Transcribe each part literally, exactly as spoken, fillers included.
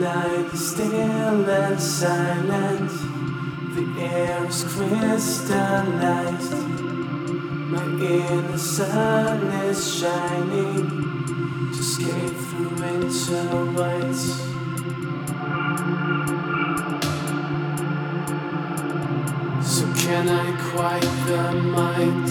night is still and silent. The air is crystallized. My inner sun is shining to escape through winter whites. So can I quiet the mind?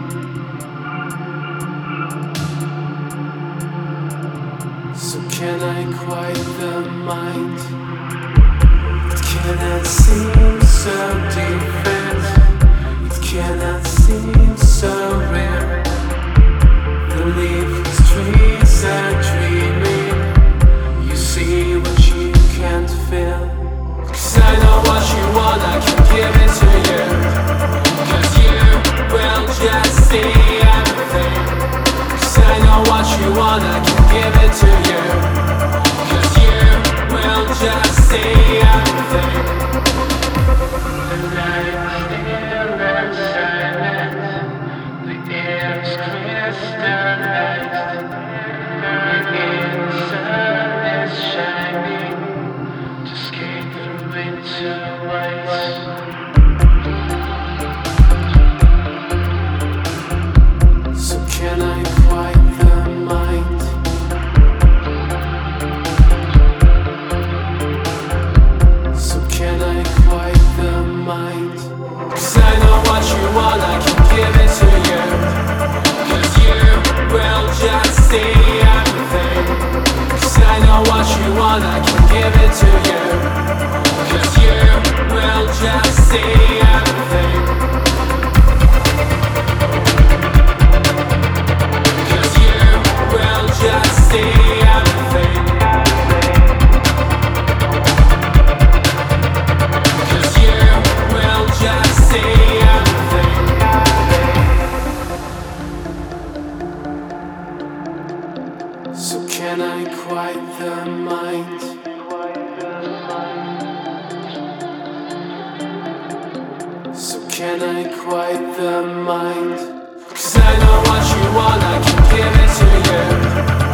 So can I quiet the mind? It cannot seem so different. It cannot seem so real. The leafless trees are dreaming. You see what you can't feel. 'Cause I know what you want, I can give it to you. 'Cause you will just see everything. 'Cause I know what you want, I can give it to you. 'Cause you will just see everything. The night is still and silent. The air is crystallized. The sun is shining to escape through winter whites. So can I quiet the mind? So can I quiet the mind? 'Cause I know what you want, I can give it to you. 'Cause you will just see everything. 'Cause I know what you want, I can give it to you. 'Cause you will just see everything. 'Cause you will just see everything. 'Cause you will just see everything. So can I quiet the mind? So can I quiet the mind? 'Cause I know what you want, I can give it to you.